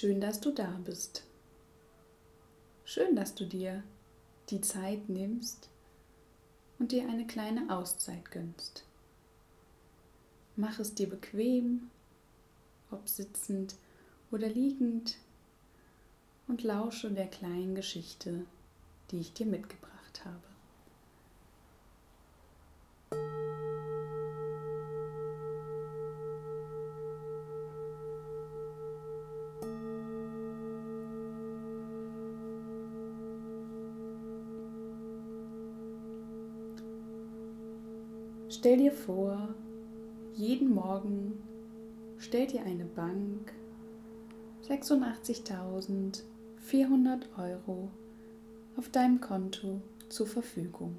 Schön, dass du da bist. Schön, dass du dir die Zeit nimmst und dir eine kleine Auszeit gönnst. Mach es dir bequem, ob sitzend oder liegend, und lausche der kleinen Geschichte, die ich dir mitgebracht habe. Stell dir vor, jeden Morgen stellt dir eine Bank 86.400 € auf deinem Konto zur Verfügung.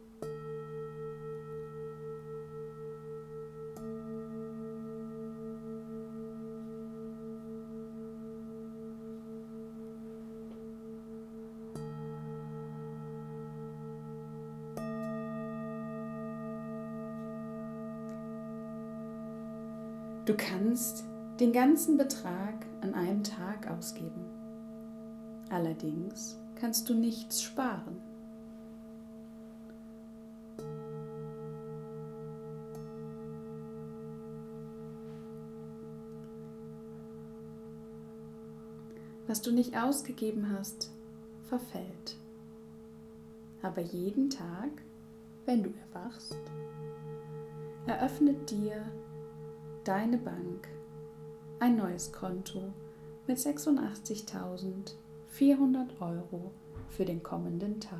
Du kannst den ganzen Betrag an einem Tag ausgeben. Allerdings kannst du nichts sparen. Was du nicht ausgegeben hast, verfällt. Aber jeden Tag, wenn du erwachst, eröffnet dir deine Bank ein neues Konto mit 86.400 € für den kommenden Tag.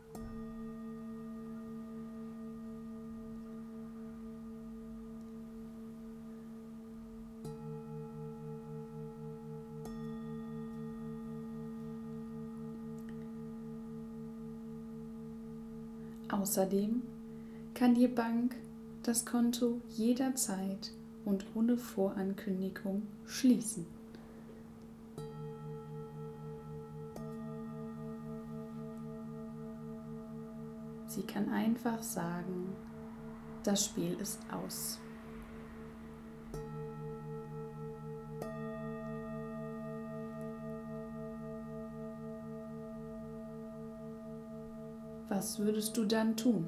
Außerdem kann die Bank das Konto jederzeit und ohne Vorankündigung schließen. Sie kann einfach sagen, das Spiel ist aus. Was würdest du dann tun?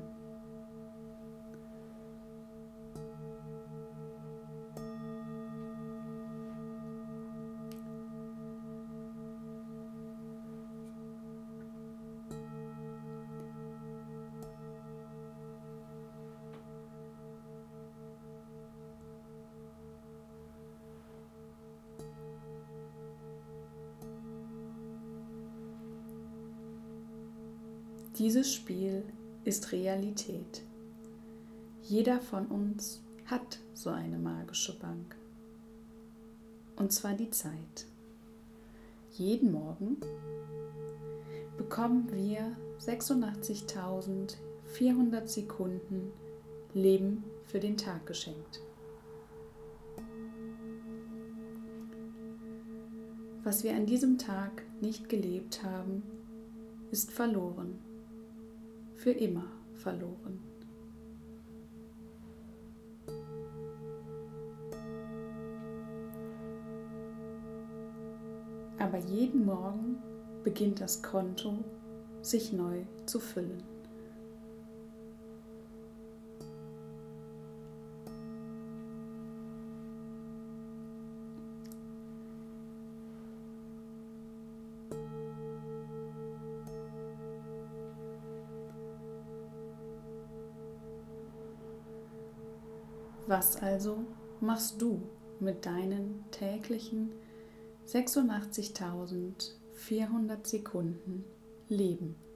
Dieses Spiel ist Realität. Jeder von uns hat so eine magische Bank. Und zwar die Zeit. Jeden Morgen bekommen wir 86.400 Sekunden Leben für den Tag geschenkt. Was wir an diesem Tag nicht gelebt haben, ist verloren. Für immer verloren. Aber jeden Morgen beginnt das Konto sich neu zu füllen. Was also machst du mit deinen täglichen 86.400 Sekunden Leben